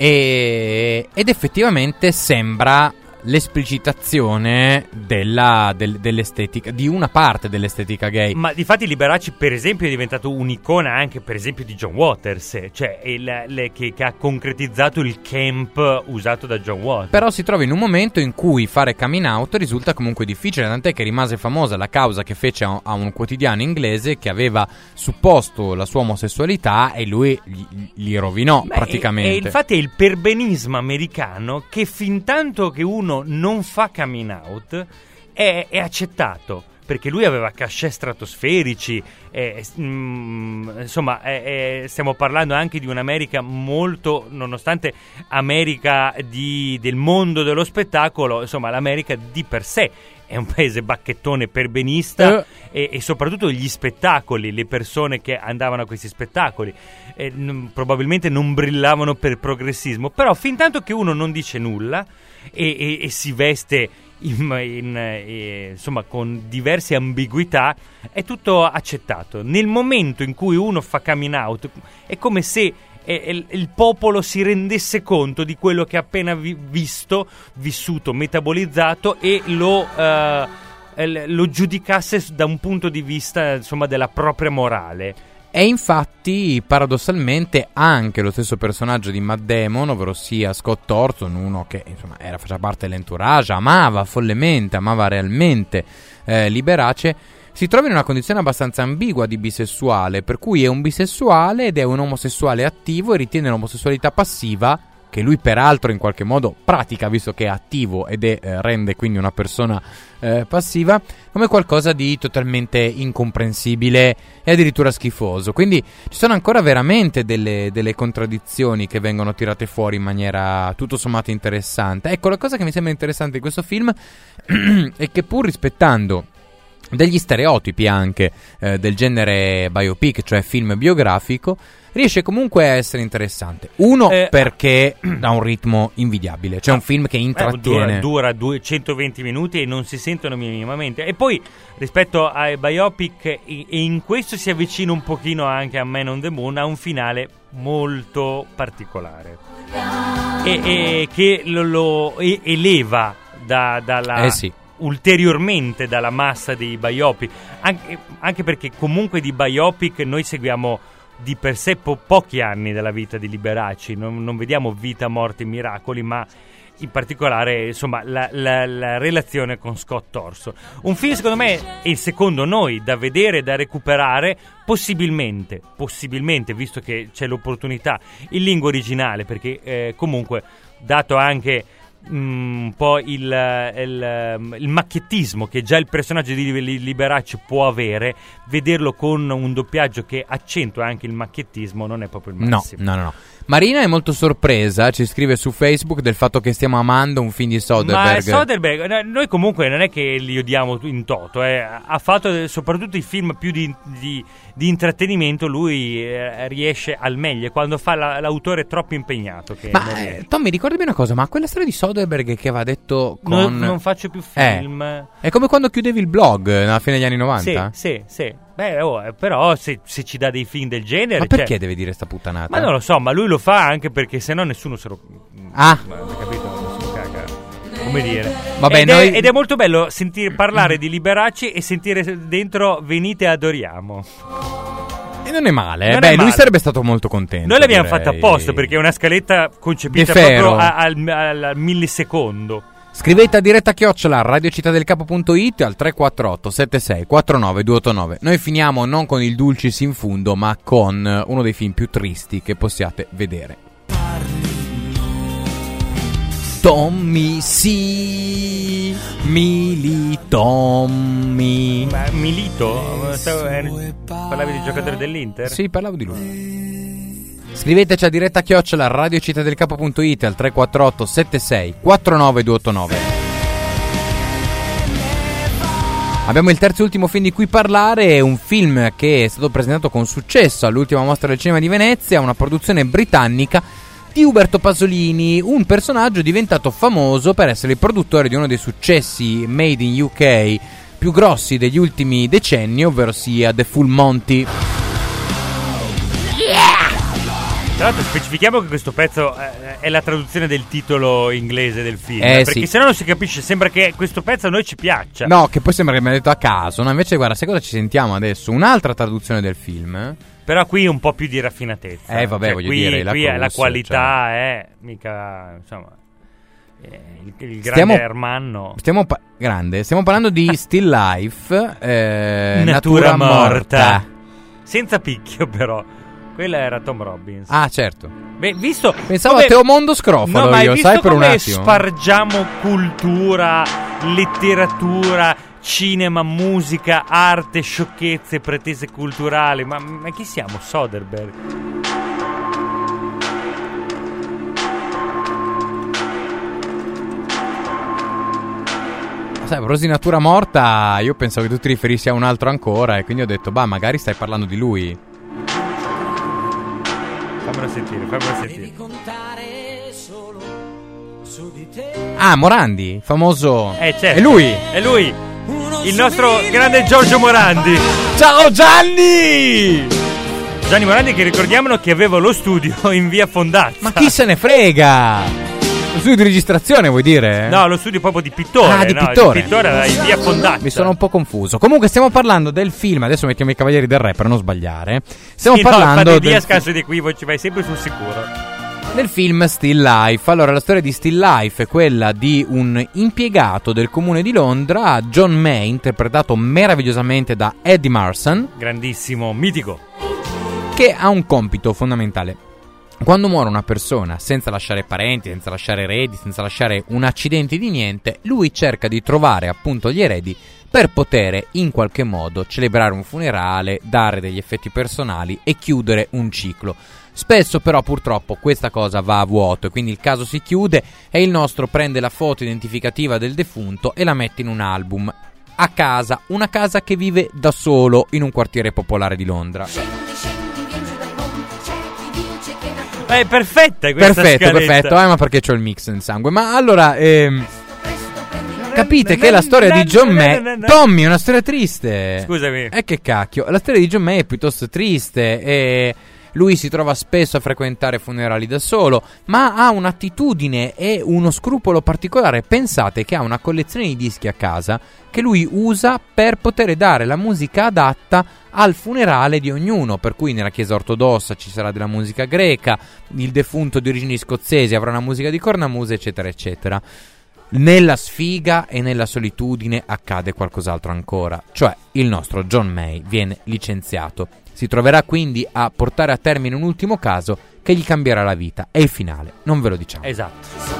ed effettivamente sembra l'esplicitazione dell'estetica, di una parte dell'estetica gay. Ma difatti Liberace per esempio è diventato un'icona anche per esempio di John Waters, cioè che ha concretizzato il camp usato da John Waters. Però si trova in un momento in cui fare coming out risulta comunque difficile, tant'è che rimase famosa la causa che fece a un quotidiano inglese che aveva supposto la sua omosessualità e lui gli rovinò praticamente. E infatti è il perbenismo americano che fintanto che uno non fa coming out è accettato, perché lui aveva cachet stratosferici, insomma stiamo parlando anche di un'America molto, nonostante America del mondo dello spettacolo, insomma l'America di per sé è un paese bacchettone perbenista e soprattutto gli spettacoli, le persone che andavano a questi spettacoli probabilmente non brillavano per progressismo, però fin tanto che uno non dice nulla e si veste insomma con diverse ambiguità è tutto accettato. Nel momento in cui uno fa coming out è come se il popolo si rendesse conto di quello che ha appena visto, vissuto, metabolizzato e lo giudicasse da un punto di vista insomma della propria morale. E infatti, paradossalmente, anche lo stesso personaggio di Matt Damon, ovvero sia Scott Thorson, uno che insomma faceva parte dell'entourage, amava follemente, amava realmente Liberace, si trova in una condizione abbastanza ambigua di bisessuale, per cui è un bisessuale ed è un omosessuale attivo e ritiene l'omosessualità passiva, che lui peraltro in qualche modo pratica, visto che è attivo ed rende quindi una persona passiva, come qualcosa di totalmente incomprensibile e addirittura schifoso. Quindi ci sono ancora veramente delle contraddizioni che vengono tirate fuori in maniera tutto sommato interessante. Ecco, la cosa che mi sembra interessante di questo film è che pur rispettando degli stereotipi anche del genere biopic, cioè film biografico, riesce comunque a essere interessante. Uno, perché ha un ritmo invidiabile, cioè un film che intrattiene. Dura 120 minuti e non si sentono minimamente. E poi rispetto ai biopic, e in questo si avvicina un pochino anche a Man on the Moon, ha un finale molto particolare e che lo eleva dalla ulteriormente dalla massa dei biopic, anche perché comunque di biopic noi seguiamo di per sé pochi anni della vita di Liberace, non vediamo vita, morte, miracoli, ma in particolare insomma la relazione con Scott Thorson. Un film secondo me e secondo noi da vedere, da recuperare, possibilmente visto che c'è l'opportunità in lingua originale, perché comunque dato anche un po' il macchiettismo che già il personaggio di Liberace può avere, vederlo con un doppiaggio che accentua anche il macchiettismo non è proprio il massimo. No. Marina è molto sorpresa, ci scrive su Facebook del fatto che stiamo amando un film di Soderbergh. Ma Soderbergh, noi comunque non è che li odiamo in toto, ha fatto soprattutto i film più di intrattenimento, lui riesce al meglio quando fa l'autore troppo impegnato. Ma Tommy, ricordami una cosa, ma quella storia di Soderbergh che aveva detto non faccio più film. È come quando chiudevi il blog alla fine degli anni 90? Sì. Beh, però se ci dà dei film del genere... Ma perché deve dire sta puttanata? Ma non lo so, ma lui lo fa anche perché sennò nessuno se lo... Capito? Nessuno caga. Come dire. Vabbè, ed è molto bello sentire parlare di Liberace e sentire dentro venite adoriamo. E non è male, lui sarebbe stato molto contento. Noi l'abbiamo fatta apposta perché è una scaletta concepita proprio al millisecondo. Scrivete a diretta @radiocittadelcapo.it al 348 76 49 289. Noi finiamo non con il Dulcis in fundo, ma con uno dei film più tristi che possiate vedere. Tommy, sì, Tommy. Ma Milito? Parlavi di giocatore dell'Inter? Sì, parlavo di lui. Scriveteci a diretta @radiocittadelcapo.it al 348 76 49 289. Abbiamo il terzo e ultimo film di cui parlare, un film che è stato presentato con successo all'ultima mostra del cinema di Venezia, una produzione britannica di Uberto Pasolini, un personaggio diventato famoso per essere il produttore di uno dei successi made in UK più grossi degli ultimi decenni, ovvero sia The Full Monty. Tra l'altro specifichiamo che questo pezzo è la traduzione del titolo inglese del film, perché sì. se no non si capisce, sembra che questo pezzo a noi ci piaccia. No, che poi sembra che mi ha detto a caso, no, invece guarda, sai cosa ci sentiamo adesso? Un'altra traduzione del film. Però qui un po' più di raffinatezza. Vabbè, voglio qui, dire, qui la la Cruz, qualità è mica, insomma, il grande Ermanno. Stiamo parlando di Still Life, Natura morta. Senza picchio però. Quella era Tom Robbins. Ah, certo. Beh, visto pensavo come... a Teomondo Scrofalo, no, ma io, visto sai, per un come attimo spargiamo cultura, letteratura, cinema, musica, arte, sciocchezze, pretese culturali. Ma chi siamo? Soderbergh. Sai, Rosi Natura morta, io pensavo che tu ti riferissi a un altro ancora, e quindi ho detto, bah, magari stai parlando di lui. Fammelo sentire. Devi contare solo su di te. Ah, Morandi, famoso. Certo. È lui. È lui. Il nostro grande Giorgio Morandi. Ciao Gianni! Gianni Morandi, che ricordiamolo che aveva lo studio in via Fondazza. Ma chi se ne frega? Lo studio di registrazione, vuoi dire? No, lo studio proprio di pittore. Ah, di no? pittore. Di pittore era in via Fondazza. Mi sono un po' confuso. Comunque stiamo parlando del film. Adesso mettiamo i Cavalieri del Re per non sbagliare. Stiamo parlando di scarso di equivoco, ci vai sempre sul sicuro. Del film Still Life. Allora, la storia di Still Life è quella di un impiegato del comune di Londra, John May, interpretato meravigliosamente da Eddie Marsan, grandissimo, mitico, che ha un compito fondamentale. Quando muore una persona senza lasciare parenti, senza lasciare eredi, senza lasciare un accidente di niente, lui cerca di trovare appunto gli eredi per poter in qualche modo celebrare un funerale, dare degli effetti personali e chiudere un ciclo. Spesso però purtroppo questa cosa va a vuoto e quindi il caso si chiude e il nostro prende la foto identificativa del defunto e la mette in un album a casa, una casa che vive da solo in un quartiere popolare di Londra. È perfetta questa scaletta. Perfetto, ma perché c'ho il mix nel sangue. Ma allora, capite che la storia di John May, Tommy, è una storia triste. Scusami. Che cacchio, la storia di John May è piuttosto triste e lui si trova spesso a frequentare funerali da solo, ma ha un'attitudine e uno scrupolo particolare. Pensate che ha una collezione di dischi a casa che lui usa per poter dare la musica adatta al funerale di ognuno, per cui nella chiesa ortodossa ci sarà della musica greca, il defunto di origini scozzesi avrà una musica di cornamusa, eccetera eccetera. Nella sfiga e nella solitudine accade qualcos'altro ancora, cioè il nostro John May viene licenziato. Si troverà quindi a portare a termine un ultimo caso che gli cambierà la vita. E il finale non ve lo diciamo. Esatto.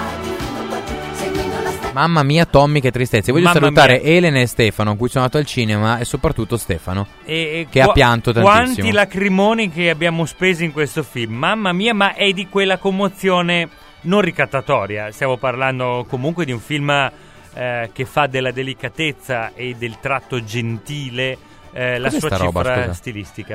Mamma mia Tommy, che tristezza. Voglio salutare Elena e Stefano, con cui sono andato al cinema, e soprattutto Stefano, che ha pianto tantissimo. Quanti lacrimoni che abbiamo speso in questo film. Mamma mia, ma è di quella commozione non ricattatoria. Stiamo parlando comunque di un film che fa della delicatezza e del tratto gentile la sua cifra roba, stilistica.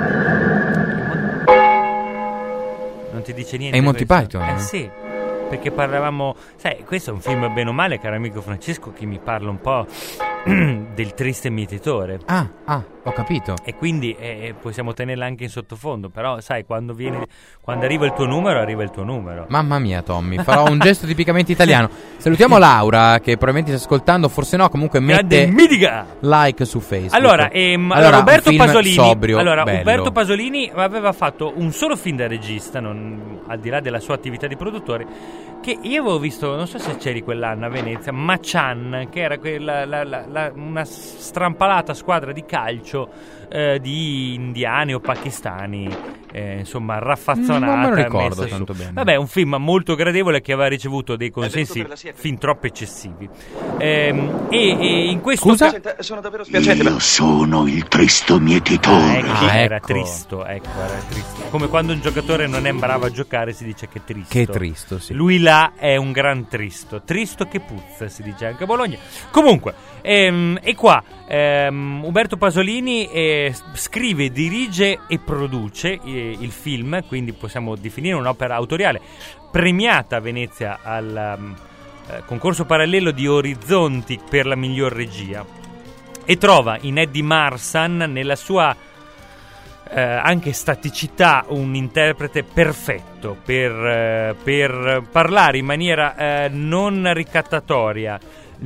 Non ti dice niente? È in Monty questo? Python? Sì, perché parlavamo, sai, questo è un film bene o male, caro amico Francesco, che mi parla un po' del triste mietitore. Ah, ho capito. E quindi possiamo tenerla anche in sottofondo. Però sai, quando arriva il tuo numero, arriva il tuo numero. Mamma mia Tommy, farò un gesto tipicamente italiano. Salutiamo Laura, che probabilmente sta ascoltando, forse no, comunque mette like su Facebook. Allora, Roberto Pasolini sobrio, Roberto Pasolini aveva fatto un solo film da regista, al di là della sua attività di produttore, che io avevo visto, non so se c'eri quell'anno a Venezia, Machan, che era una strampalata squadra di calcio di indiani o pakistani, insomma raffazzonata. Non me lo ricordo messa tanto su. bene. Vabbè, un film molto gradevole che aveva ricevuto dei consensi fin troppo eccessivi. E in questo Scusa? Senta, sono davvero spiacente, Io sono il tristo mietitore. era ecco. tristo, era tristo. Come quando un giocatore non è bravo a giocare si dice che è tristo. Che tristo, sì. Lui là è un gran tristo. Tristo che puzza, si dice anche a Bologna. Comunque, e qua Umberto Pasolini scrive, dirige e produce il film, quindi possiamo definire un'opera autoriale premiata a Venezia al concorso parallelo di Orizzonti per la miglior regia, e trova in Eddie Marsan, nella sua anche staticità, un interprete perfetto per parlare in maniera non ricattatoria,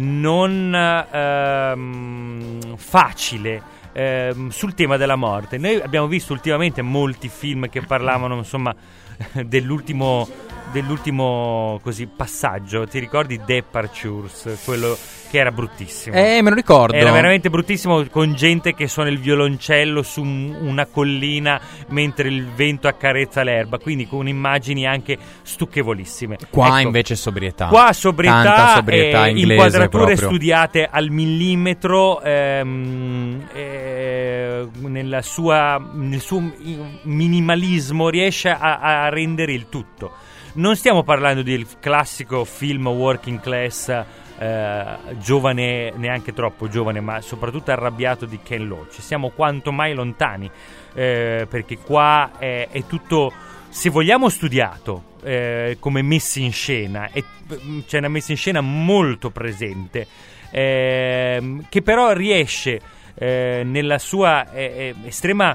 non facile sul tema della morte. Noi abbiamo visto ultimamente molti film che parlavano, insomma, dell'ultimo così passaggio. Ti ricordi Departures, quello che era bruttissimo? Me lo ricordo. Era veramente bruttissimo, con gente che suona il violoncello su una collina mentre il vento accarezza l'erba, quindi con immagini anche stucchevolissime. Qua Ecco, invece sobrietà. Qua Tanta sobrietà, sobrietà inglese inquadrature proprio. studiate al millimetro, nel suo minimalismo riesce a rendere il tutto. Non stiamo parlando del classico film working class, giovane, neanche troppo giovane, ma soprattutto arrabbiato, di Ken Loach. Siamo quanto mai lontani, perché qua è tutto, se vogliamo, studiato come messa in scena, e c'è una messa in scena molto presente, che però riesce nella sua estrema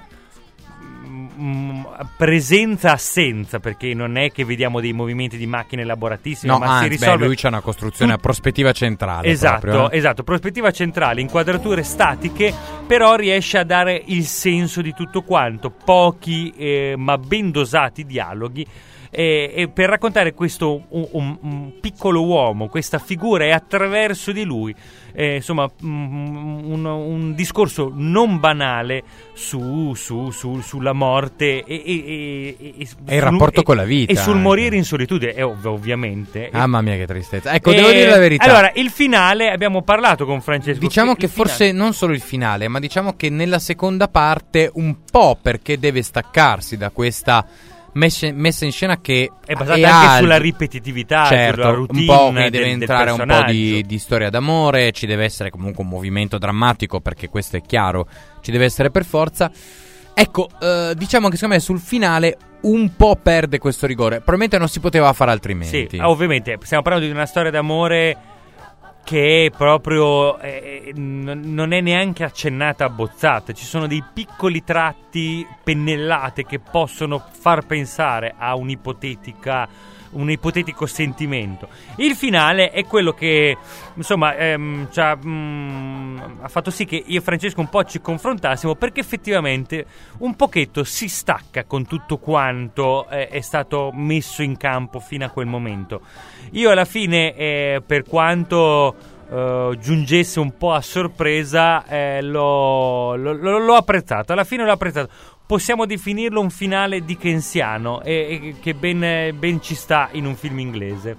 presenza-assenza, perché non è che vediamo dei movimenti di macchine elaboratissimi, No, ma anzi, si risolve. lui c'ha una costruzione a prospettiva centrale. Esatto, proprio, esatto, prospettiva centrale, inquadrature statiche, però riesce a dare il senso di tutto quanto, pochi ma ben dosati dialoghi, e per raccontare questo un piccolo uomo, questa figura, e attraverso di lui insomma un discorso non banale sulla morte e il rapporto con la vita e sul anche. morire in solitudine, ovviamente. Mamma mia, che tristezza. Ecco, devo dire la verità. Allora, il finale, abbiamo parlato con Francesco. Diciamo che forse non solo il finale, ma diciamo che nella seconda parte un po', perché deve staccarsi da questa messa in scena che è basata anche sulla ripetitività, certo, sulla routine, un po' che deve del entrare un po' personaggio. di storia d'amore, ci deve essere comunque un movimento drammatico, perché questo è chiaro, ci deve essere per forza. Ecco, diciamo che secondo me sul finale un po' perde questo rigore, probabilmente non si poteva fare altrimenti. Sì, ovviamente stiamo parlando di una storia d'amore che è proprio non è neanche accennata, abbozzata. Ci sono dei piccoli tratti, pennellate, che possono far pensare a un ipotetico sentimento. Il finale è quello che, insomma, ha fatto sì che io e Francesco un po' ci confrontassimo, perché effettivamente un pochetto si stacca con tutto quanto è stato messo in campo fino a quel momento. Io alla fine, per quanto giungesse un po' a sorpresa, l'ho apprezzato. Alla fine l'ho apprezzato. Possiamo definirlo un finale dickensiano, e che ben ci sta in un film inglese.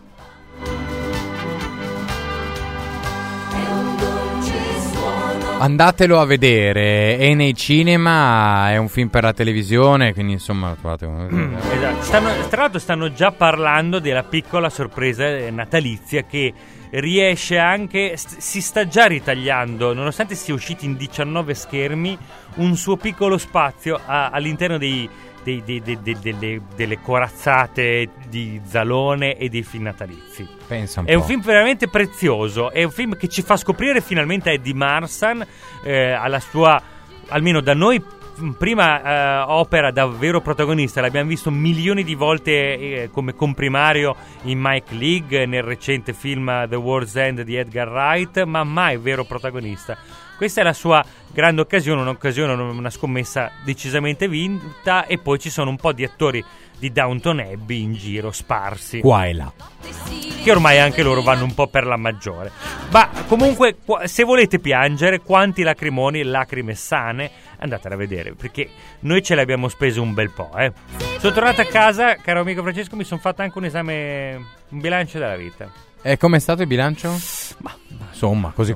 Andatelo a vedere, è nei cinema, è un film per la televisione, quindi insomma trovate Esatto. Tra l'altro stanno già parlando della piccola sorpresa natalizia, che riesce anche, si sta già ritagliando, nonostante sia uscito in 19 schermi, un suo piccolo spazio all'interno delle corazzate di Zalone e dei film natalizi. Pensa un È po'. un film veramente prezioso, è un film che ci fa scoprire finalmente Eddie Marsan alla sua, almeno da noi, prima opera da vero protagonista. L'abbiamo visto milioni di volte come comprimario in Mike League, nel recente film The World's End di Edgar Wright, ma mai vero protagonista. Questa è la sua grande occasione, una scommessa decisamente vinta, e poi ci sono un po' di attori di Downton Abbey in giro, sparsi. Qua e là. Che ormai anche loro vanno un po' per la maggiore. Ma comunque, se volete piangere, quanti lacrimoni, lacrime sane, andatela a vedere, perché noi ce le abbiamo spese un bel po', Sono tornato a casa, caro amico Francesco, mi sono fatto anche un bilancio della vita. E com'è stato il bilancio? Ma insomma, così.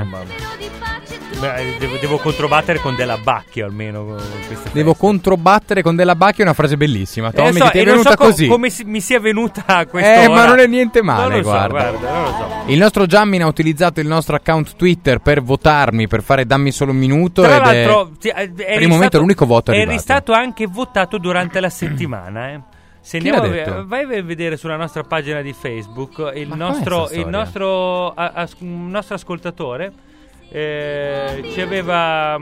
Devo controbattere con Della Bacchio almeno. Devo controbattere con Della Bacchio, è una frase bellissima. Tommy, che ti è non venuta so così. Come mi sia venuta a quest'ora. Ma non è niente male, non lo guarda. Non lo so. Il nostro Giammin ha utilizzato il nostro account Twitter per votarmi, per fare dammi solo un minuto. Tra ed l'altro, per il momento è l'unico voto arrivato. Eri stato anche votato durante la settimana, Se andiamo vai a vedere sulla nostra pagina di Facebook il nostro ascoltatore ci aveva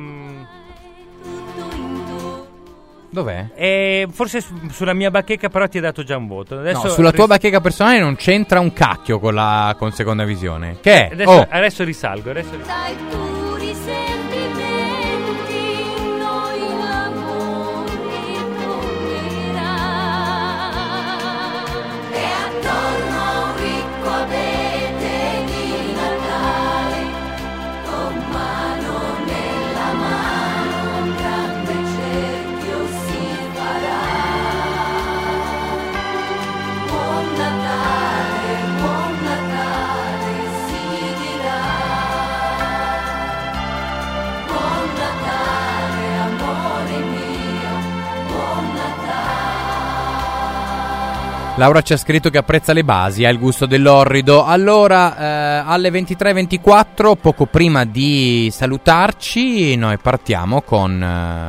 dov'è? Forse sulla mia bacheca, però ti ha dato già un voto. Adesso sulla tua bacheca personale non c'entra un cacchio con Seconda Visione. Che è? Adesso risalgo. Dai puri sentimenti, noi l'amore tornerà. E attorno a un ricco abete di Natale, con mano nella mano, un grande cerchio si farà. Buon Natale, si dirà. Buon Natale, amore mio, buon Natale. Laura ci ha scritto che apprezza le basi, ha il gusto dell'orrido. Allora, alle 23:24, poco prima di salutarci, noi partiamo con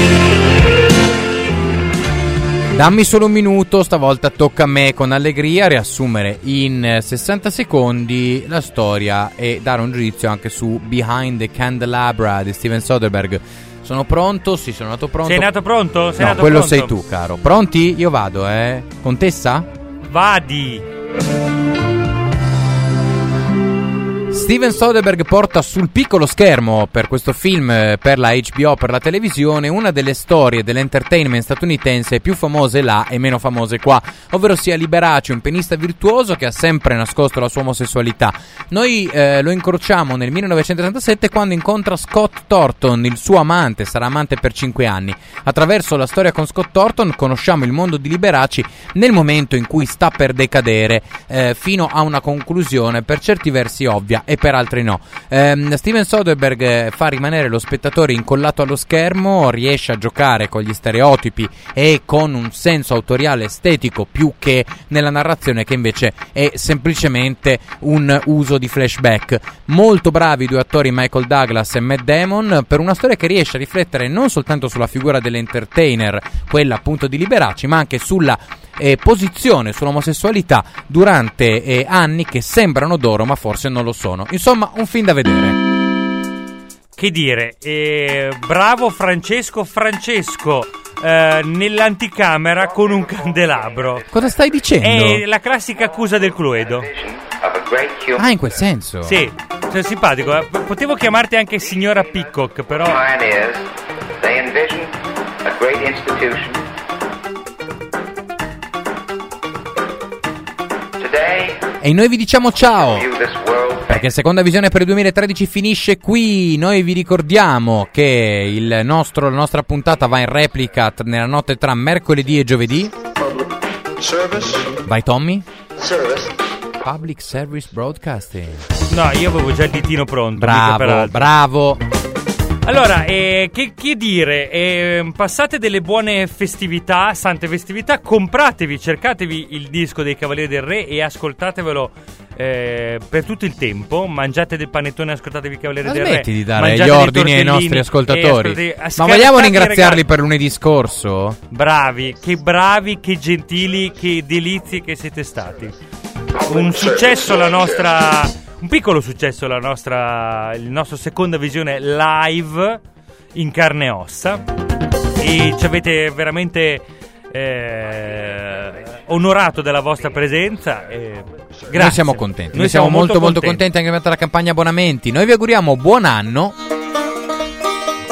Dammi solo un minuto. Stavolta tocca a me con allegria riassumere in 60 secondi la storia e dare un giudizio anche su Behind the Candelabra di Steven Soderbergh. Sono pronto? Sì, sono nato pronto. Sei nato pronto? No, quello sei tu, caro. Pronti? Io vado, Contessa? Vadi. Steven Soderbergh porta sul piccolo schermo per questo film, per la HBO, per la televisione, una delle storie dell'entertainment statunitense più famose là e meno famose qua, ovvero sia Liberace, un pianista virtuoso che ha sempre nascosto la sua omosessualità. Noi lo incrociamo nel 1937 quando incontra Scott Thornton, il suo amante, sarà amante per 5 anni. Attraverso la storia con Scott Thornton conosciamo il mondo di Liberace nel momento in cui sta per decadere, fino a una conclusione per certi versi ovvia e per altri no. Steven Soderbergh fa rimanere lo spettatore incollato allo schermo, riesce a giocare con gli stereotipi e con un senso autoriale estetico più che nella narrazione, che invece è semplicemente un uso di flashback. Molto bravi i due attori Michael Douglas e Matt Damon per una storia che riesce a riflettere non soltanto sulla figura dell'entertainer, quella appunto di Liberace, ma anche sulla posizione sull'omosessualità durante anni che sembrano d'oro ma forse non lo sono. Insomma, un film da vedere. Che dire, bravo Francesco nell'anticamera con un candelabro. Cosa stai dicendo? È la classica accusa del Cluedo. Ah, in quel senso? Sì, sei simpatico. Potevo chiamarti anche signora Peacock, però They envisioned a great institution. E noi vi diciamo ciao, perché Seconda Visione per il 2013 finisce qui. Noi vi ricordiamo che la nostra puntata va in replica nella notte tra mercoledì e giovedì. Vai Tommy? Public Service Broadcasting. No, io avevo già il ditino pronto. Bravo. Allora, che dire, passate delle buone festività, sante festività, compratevi, cercatevi il disco dei Cavalieri del Re e ascoltatevelo per tutto il tempo. Mangiate del panettone e ascoltatevi i Cavalieri del Re. Smetti di dare gli ordini ai nostri ascoltatori. Ma vogliamo ringraziarli per lunedì scorso? Bravi, che gentili, che delizie che siete stati. Un piccolo successo il nostro Seconda Visione live in carne e ossa, e ci avete veramente onorato della vostra presenza. Grazie. Noi siamo contenti. Noi siamo molto contenti anche per la campagna abbonamenti. Noi vi auguriamo buon anno.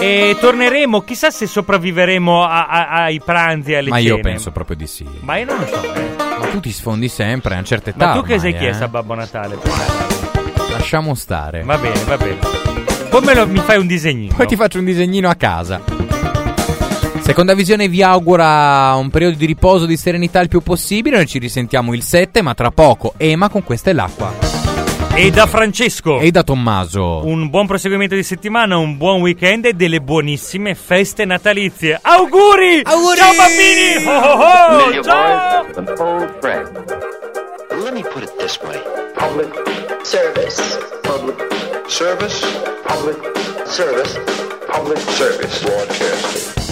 E torneremo, chissà se sopravviveremo ai pranzi e alle Ma cene. io penso proprio di sì. Ma io non lo so. Ma tu ti sfondi sempre a una certa età. Ma tu che ormai, sei chiesto a Babbo Natale? Lasciamo stare. Va bene, va bene. Poi mi fai un disegnino. Poi ti faccio un disegnino a casa. Seconda Visione vi augura un periodo di riposo, di serenità il più possibile. Noi ci risentiamo il 7, ma tra poco Ema con Questa è l'acqua. E da Francesco e da Tommaso un buon proseguimento di settimana, un buon weekend e delle buonissime feste natalizie. Auguri! Auguri! Ciao bambini! Oh, oh, oh. Ciao! An old friend. Let me put it this way. Public Service. Public service. Public service. Public service. Broadcasting.